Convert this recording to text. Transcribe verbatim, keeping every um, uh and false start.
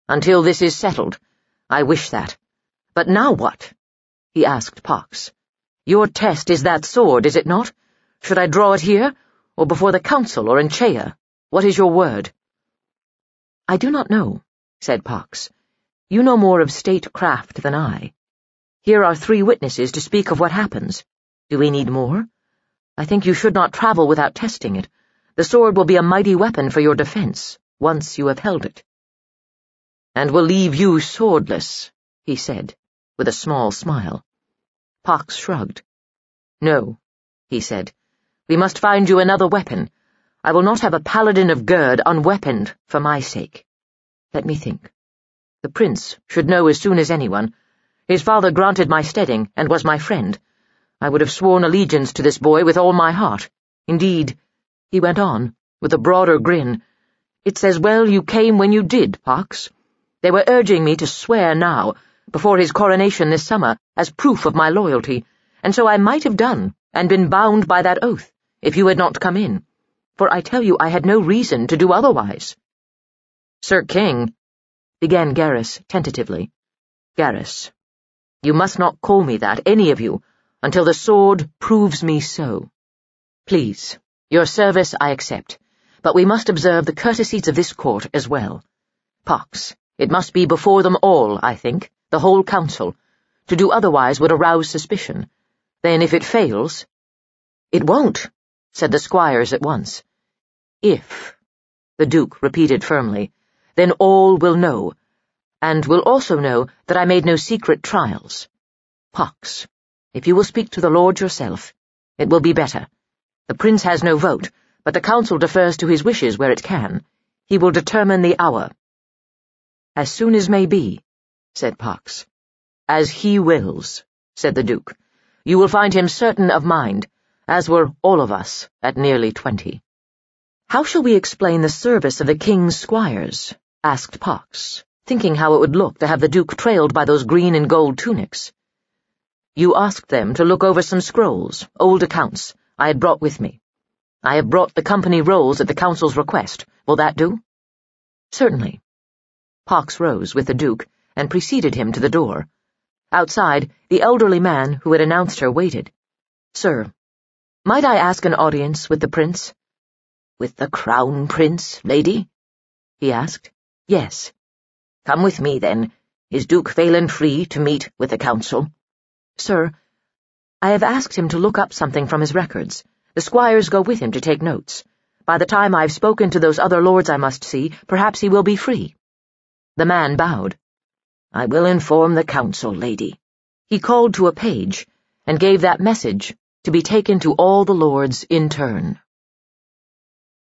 Until this is settled, I wish that. But now what? He asked Pox. Your test is that sword, is it not? Should I draw it here, or before the council, or in Chea? What is your word? I do not know, said Pox. You know more of statecraft than I. Here are three witnesses to speak of what happens. Do we need more? I think you should not travel without testing it. The sword will be a mighty weapon for your defense, once you have held it. And will leave you swordless, he said, with a small smile. Pox shrugged. No, he said. We must find you another weapon. I will not have a paladin of Gerd unweaponed for my sake. Let me think. The prince should know as soon as anyone. His father granted my steading and was my friend. I would have sworn allegiance to this boy with all my heart. Indeed, he went on, with a broader grin, it's as well you came when you did, Pox. They were urging me to swear now, before his coronation this summer, as proof of my loyalty, and so I might have done, and been bound by that oath, if you had not come in. For I tell you I had no reason to do otherwise. Sir King, began Garrus tentatively. Garrus, you must not call me that, any of you, until the sword proves me so. Please, your service I accept, but we must observe the courtesies of this court as well. Pox, it must be before them all, I think, the whole council. To do otherwise would arouse suspicion. Then if it fails— It won't, said the squires at once. If, the Duke repeated firmly, then all will know, and will also know that I made no secret trials. Pox, if you will speak to the Lord yourself, it will be better. The prince has no vote, but the council defers to his wishes where it can. He will determine the hour. As soon as may be, said Pox. As he wills, said the Duke. You will find him certain of mind, as were all of us at nearly twenty. How shall we explain the service of the king's squires? Asked Pox, thinking how it would look to have the Duke trailed by those green and gold tunics. You asked them to look over some scrolls, old accounts, I had brought with me. I have brought the company rolls at the council's request. Will that do? Certainly. Pox rose with the Duke and preceded him to the door. Outside, the elderly man who had announced her waited. Sir, might I ask an audience with the prince? With the crown prince, lady? He asked. Yes. Come with me, then. Is Duke Phelan free to meet with the council? Sir, I have asked him to look up something from his records. The squires go with him to take notes. By the time I've spoken to those other lords I must see, perhaps he will be free. The man bowed. I will inform the council, lady. He called to a page, and gave that message to be taken to all the lords in turn.